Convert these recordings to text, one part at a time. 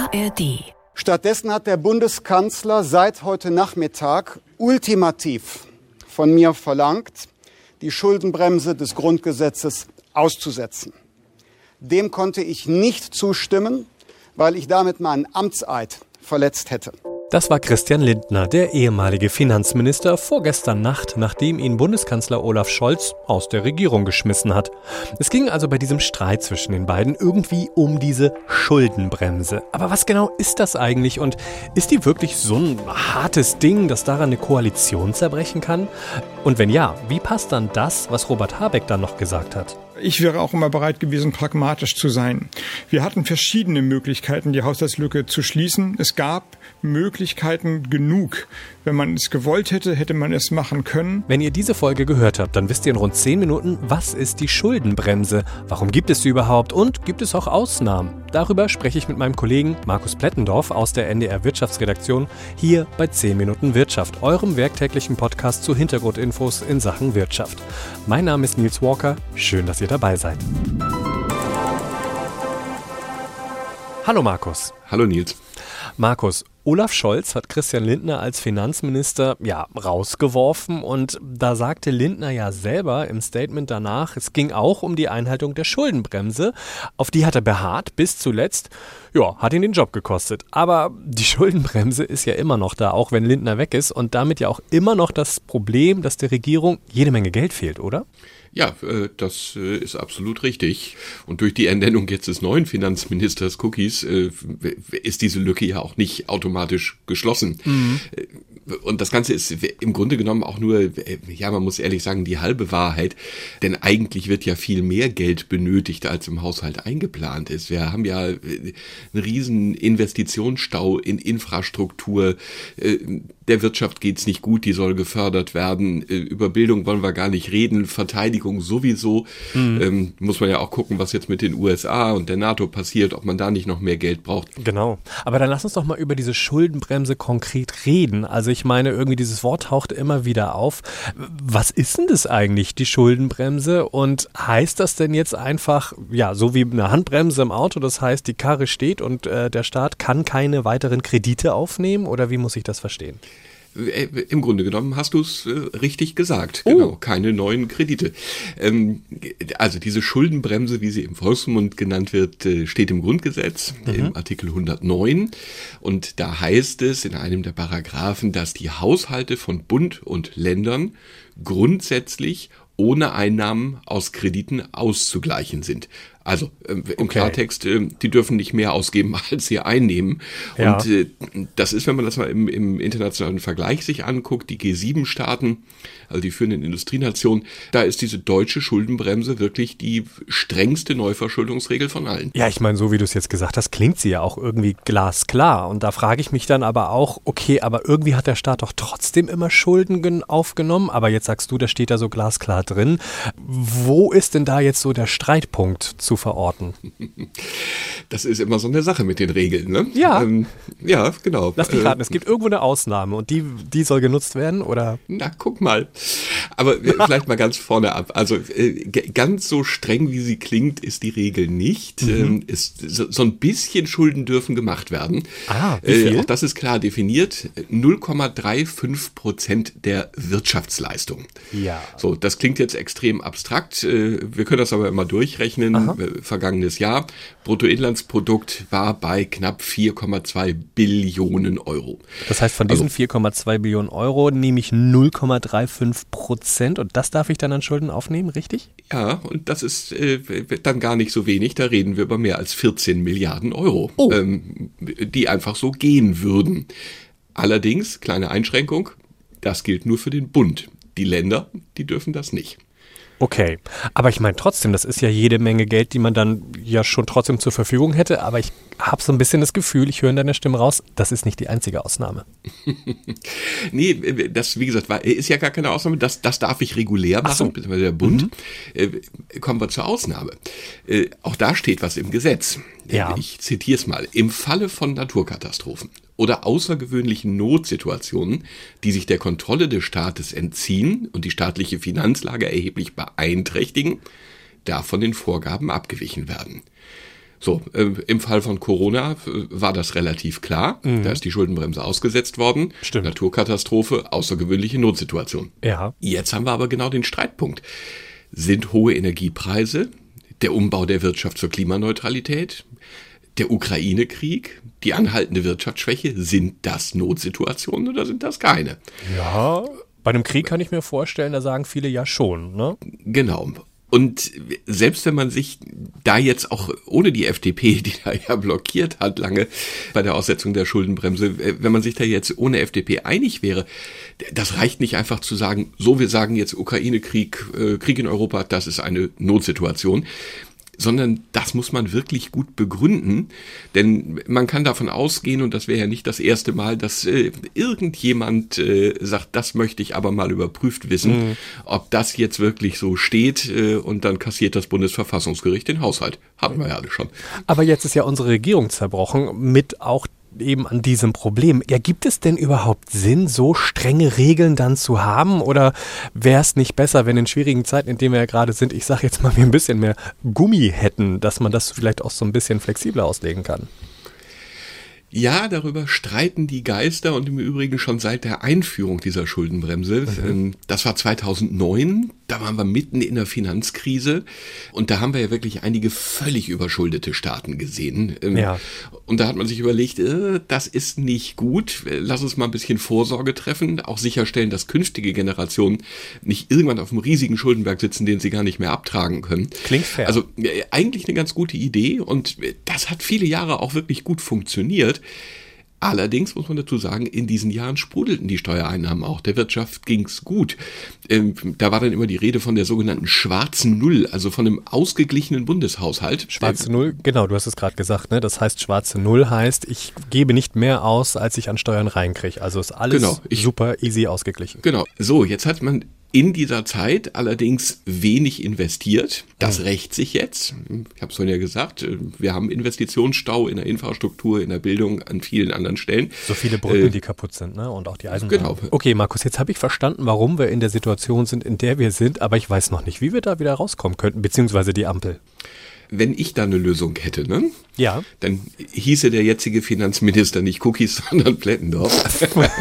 ARD. Stattdessen hat der Bundeskanzler seit heute Nachmittag ultimativ von mir verlangt, die Schuldenbremse des Grundgesetzes auszusetzen. Dem konnte ich nicht zustimmen, weil ich damit meinen Amtseid verletzt hätte. Das war Christian Lindner, der ehemalige Finanzminister, vorgestern Nacht, nachdem ihn Bundeskanzler Olaf Scholz aus der Regierung geschmissen hat. Es ging also bei diesem Streit zwischen den beiden irgendwie um diese Schuldenbremse. Aber was genau ist das eigentlich und ist die wirklich so ein hartes Ding, dass daran eine Koalition zerbrechen kann? Und wenn ja, wie passt dann das, was Robert Habeck dann noch gesagt hat? Ich wäre auch immer bereit gewesen, pragmatisch zu sein. Wir hatten verschiedene Möglichkeiten, die Haushaltslücke zu schließen. Es gab Möglichkeiten genug. Wenn man es gewollt hätte, hätte man es machen können. Wenn ihr diese Folge gehört habt, dann wisst ihr in rund 10 Minuten, was ist die Schuldenbremse? Warum gibt es sie überhaupt? Und gibt es auch Ausnahmen? Darüber spreche ich mit meinem Kollegen Markus Plettendorf aus der NDR Wirtschaftsredaktion hier bei 10 Minuten Wirtschaft, eurem werktäglichen Podcast zu Hintergrundinfos in Sachen Wirtschaft. Mein Name ist Nils Walker. Schön, dass ihr dabei seid. Hallo Markus. Hallo Nils. Markus, Olaf Scholz hat Christian Lindner als Finanzminister rausgeworfen und da sagte Lindner ja selber im Statement danach, es ging auch um die Einhaltung der Schuldenbremse. Auf die hat er beharrt bis zuletzt. Hat ihn den Job gekostet. Aber die Schuldenbremse ist ja immer noch da, auch wenn Lindner weg ist und damit ja auch immer noch das Problem, dass der Regierung jede Menge Geld fehlt, oder? Ja, das ist absolut richtig. Und durch die Ernennung jetzt des neuen Finanzministers Cookies ist diese Lücke ja auch nicht automatisch geschlossen. Mhm. Und das Ganze ist im Grunde genommen auch nur, man muss ehrlich sagen, die halbe Wahrheit. Denn eigentlich wird ja viel mehr Geld benötigt, als im Haushalt eingeplant ist. Wir haben ja einen riesen Investitionsstau in Infrastruktur. Der Wirtschaft geht's nicht gut, die soll gefördert werden. Über Bildung wollen wir gar nicht reden, Verteidigung sowieso. Muss man ja auch gucken, was jetzt mit den USA und der NATO passiert, ob man da nicht noch mehr Geld braucht. Genau. Aber dann lass uns doch mal über diese Schuldenbremse konkret reden. Also ich meine, irgendwie dieses Wort taucht immer wieder auf. Was ist denn das eigentlich, die Schuldenbremse? Und heißt das denn jetzt einfach, so wie eine Handbremse im Auto, das heißt, die Karre steht und der Staat kann keine weiteren Kredite aufnehmen? Oder wie muss ich das verstehen? Im Grunde genommen hast du es richtig gesagt. Genau, keine neuen Kredite. Also diese Schuldenbremse, wie sie im Volksmund genannt wird, steht im Grundgesetz, im Artikel 109. Und da heißt es in einem der Paragraphen, dass die Haushalte von Bund und Ländern grundsätzlich ohne Einnahmen aus Krediten auszugleichen sind. Also im Klartext, die dürfen nicht mehr ausgeben, als sie einnehmen. Ja. Und das ist, wenn man das mal im internationalen Vergleich sich anguckt, die G7-Staaten, also die führenden Industrienationen, da ist diese deutsche Schuldenbremse wirklich die strengste Neuverschuldungsregel von allen. Ja, ich meine, so wie du es jetzt gesagt hast, klingt sie ja auch irgendwie glasklar. Und da frage ich mich dann aber auch, okay, aber irgendwie hat der Staat doch trotzdem immer Schulden aufgenommen. Aber jetzt sagst du, da steht da so glasklar drin. Wo ist denn da jetzt so der Streitpunkt zu verorten? Das ist immer so eine Sache mit den Regeln, ne? Ja. Ja, genau. Lass mich raten, es gibt irgendwo eine Ausnahme und die soll genutzt werden, oder? Na, guck mal. Aber vielleicht mal ganz vorne ab. Also ganz so streng, wie sie klingt, ist die Regel nicht. So ein bisschen Schulden dürfen gemacht werden. Wie viel? Auch das ist klar definiert. 0,35% der Wirtschaftsleistung. Ja. So, das klingt jetzt extrem abstrakt. Wir können das aber immer durchrechnen. Vergangenes Jahr. Bruttoinlandsprodukt war bei knapp 4,2 Billionen Euro. Das heißt, von diesen 4,2 Billionen Euro nehme ich 0,35% und das darf ich dann an Schulden aufnehmen, richtig? Ja, und das ist dann gar nicht so wenig. Da reden wir über mehr als 14 Milliarden Euro, die einfach so gehen würden. Allerdings, kleine Einschränkung, das gilt nur für den Bund. Die Länder, die dürfen das nicht. Okay, aber ich meine trotzdem, das ist ja jede Menge Geld, die man dann ja schon trotzdem zur Verfügung hätte, aber ich habe so ein bisschen das Gefühl, ich höre in deiner Stimme raus, das ist nicht die einzige Ausnahme. Nee, das, wie gesagt, ist ja gar keine Ausnahme, das darf ich regulär machen, beziehungsweise der Bund. Kommen wir zur Ausnahme. Auch da steht was im Gesetz. Ja. Ich zitiere es mal. Im Falle von Naturkatastrophen oder außergewöhnlichen Notsituationen, die sich der Kontrolle des Staates entziehen und die staatliche Finanzlage erheblich beeinträchtigen, darf von den Vorgaben abgewichen werden. So, im Fall von Corona war das relativ klar. Da ist die Schuldenbremse ausgesetzt worden. Stimmt. Naturkatastrophe, außergewöhnliche Notsituation. Ja. Jetzt haben wir aber genau den Streitpunkt. Sind hohe Energiepreise, der Umbau der Wirtschaft zur Klimaneutralität, der Ukraine-Krieg, die anhaltende Wirtschaftsschwäche, sind das Notsituationen oder sind das keine? Ja, bei einem Krieg kann ich mir vorstellen, da sagen viele ja schon, ne? Genau. Und selbst wenn man sich da jetzt auch ohne die FDP, die da ja blockiert hat lange bei der Aussetzung der Schuldenbremse, wenn man sich da jetzt ohne FDP einig wäre, das reicht nicht einfach zu sagen, so wir sagen jetzt Ukraine-Krieg, Krieg in Europa, das ist eine Notsituation. Sondern das muss man wirklich gut begründen, denn man kann davon ausgehen, und das wäre ja nicht das erste Mal, dass irgendjemand sagt, das möchte ich aber mal überprüft wissen, ob das jetzt wirklich so steht, und dann kassiert das Bundesverfassungsgericht den Haushalt. Hatten wir ja alle schon. Aber jetzt ist ja unsere Regierung zerbrochen mit auch eben an diesem Problem. Ja, gibt es denn überhaupt Sinn, so strenge Regeln dann zu haben? Oder wäre es nicht besser, wenn in schwierigen Zeiten, in denen wir ja gerade sind, ich sage jetzt mal, wir ein bisschen mehr Gummi hätten, dass man das vielleicht auch so ein bisschen flexibler auslegen kann? Ja, darüber streiten die Geister und im Übrigen schon seit der Einführung dieser Schuldenbremse. Das war 2009, da waren wir mitten in der Finanzkrise und da haben wir ja wirklich einige völlig überschuldete Staaten gesehen. Ja. Und da hat man sich überlegt, das ist nicht gut, lass uns mal ein bisschen Vorsorge treffen, auch sicherstellen, dass künftige Generationen nicht irgendwann auf einem riesigen Schuldenberg sitzen, den sie gar nicht mehr abtragen können. Klingt fair. Also eigentlich eine ganz gute Idee und das hat viele Jahre auch wirklich gut funktioniert. Allerdings muss man dazu sagen, in diesen Jahren sprudelten die Steuereinnahmen auch. Der Wirtschaft ging's gut. Da war dann immer die Rede von der sogenannten schwarzen Null, also von einem ausgeglichenen Bundeshaushalt. Schwarze Null, genau, du hast es gerade gesagt, ne? Das heißt, schwarze Null heißt, ich gebe nicht mehr aus, als ich an Steuern reinkriege. Also ist alles super easy ausgeglichen. Genau. So, jetzt hat man in dieser Zeit allerdings wenig investiert. Das rächt sich jetzt. Ich habe es vorhin ja gesagt, wir haben Investitionsstau in der Infrastruktur, in der Bildung, an vielen anderen Stellen. So viele Brücken, die kaputt sind, ne? Und auch die Eisenbahn. Genau. Okay, Markus, jetzt habe ich verstanden, warum wir in der Situation sind, in der wir sind, aber ich weiß noch nicht, wie wir da wieder rauskommen könnten, beziehungsweise die Ampel. Wenn ich da eine Lösung hätte, ne? Ja. Dann hieße der jetzige Finanzminister nicht Cookies, sondern Plättendorf.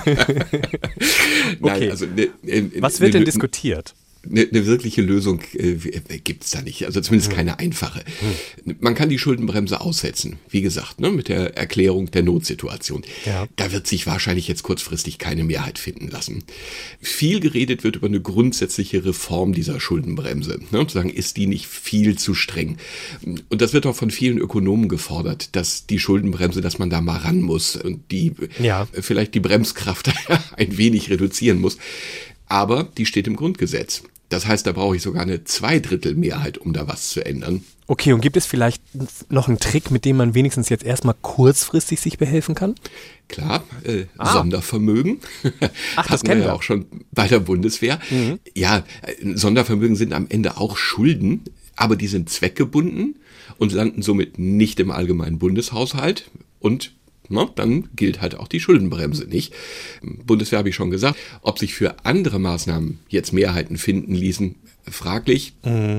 Okay. Also was wird denn diskutiert? Eine wirkliche Lösung gibt's da nicht, also zumindest keine einfache. Man kann die Schuldenbremse aussetzen, wie gesagt, ne, mit der Erklärung der Notsituation. Ja. Da wird sich wahrscheinlich jetzt kurzfristig keine Mehrheit finden lassen. Viel geredet wird über eine grundsätzliche Reform dieser Schuldenbremse. Ne, zu sagen, ist die nicht viel zu streng? Und das wird auch von vielen Ökonomen gefordert, dass die Schuldenbremse, dass man da mal ran muss und die vielleicht die Bremskraft ein wenig reduzieren muss. Aber die steht im Grundgesetz. Das heißt, da brauche ich sogar eine Zweidrittelmehrheit, um da was zu ändern. Okay, und gibt es vielleicht noch einen Trick, mit dem man wenigstens jetzt erstmal kurzfristig sich behelfen kann? Klar, Sondervermögen. Ach, das kennen wir auch schon bei der Bundeswehr. Ja, Sondervermögen sind am Ende auch Schulden, aber die sind zweckgebunden und landen somit nicht im allgemeinen Bundeshaushalt und dann gilt halt auch die Schuldenbremse nicht. Bundeswehr habe ich schon gesagt, ob sich für andere Maßnahmen jetzt Mehrheiten finden ließen, fraglich.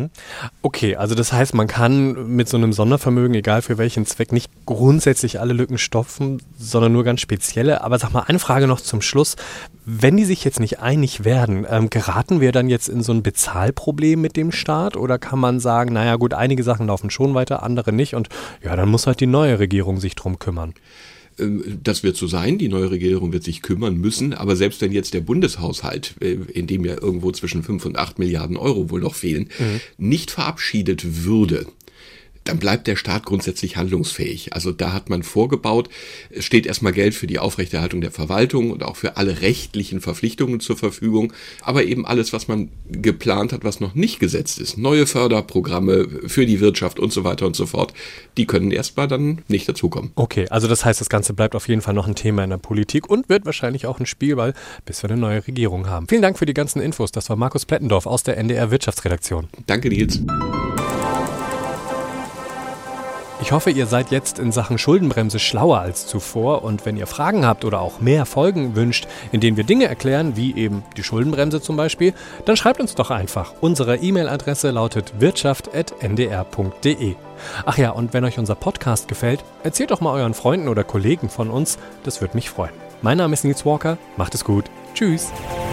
Okay, also das heißt, man kann mit so einem Sondervermögen, egal für welchen Zweck, nicht grundsätzlich alle Lücken stopfen, sondern nur ganz spezielle. Aber sag mal, eine Frage noch zum Schluss. Wenn die sich jetzt nicht einig werden, geraten wir dann jetzt in so ein Bezahlproblem mit dem Staat? Oder kann man sagen, naja gut, einige Sachen laufen schon weiter, andere nicht und ja, dann muss halt die neue Regierung sich drum kümmern? Das wird so sein, die neue Regierung wird sich kümmern müssen, aber selbst wenn jetzt der Bundeshaushalt, in dem ja irgendwo zwischen 5 und 8 Milliarden Euro wohl noch fehlen, nicht verabschiedet würde, dann bleibt der Staat grundsätzlich handlungsfähig. Also da hat man vorgebaut, es steht erstmal Geld für die Aufrechterhaltung der Verwaltung und auch für alle rechtlichen Verpflichtungen zur Verfügung, aber eben alles, was man geplant hat, was noch nicht gesetzt ist, neue Förderprogramme für die Wirtschaft und so weiter und so fort, die können erstmal dann nicht dazukommen. Okay, also das heißt, das Ganze bleibt auf jeden Fall noch ein Thema in der Politik und wird wahrscheinlich auch ein Spielball, bis wir eine neue Regierung haben. Vielen Dank für die ganzen Infos. Das war Markus Plättendorf aus der NDR Wirtschaftsredaktion. Danke, Nils. Ich hoffe, ihr seid jetzt in Sachen Schuldenbremse schlauer als zuvor und wenn ihr Fragen habt oder auch mehr Folgen wünscht, in denen wir Dinge erklären, wie eben die Schuldenbremse zum Beispiel, dann schreibt uns doch einfach. Unsere E-Mail-Adresse lautet wirtschaft@ndr.de. Ach ja, und wenn euch unser Podcast gefällt, erzählt doch mal euren Freunden oder Kollegen von uns, das würde mich freuen. Mein Name ist Nils Walker, macht es gut, tschüss.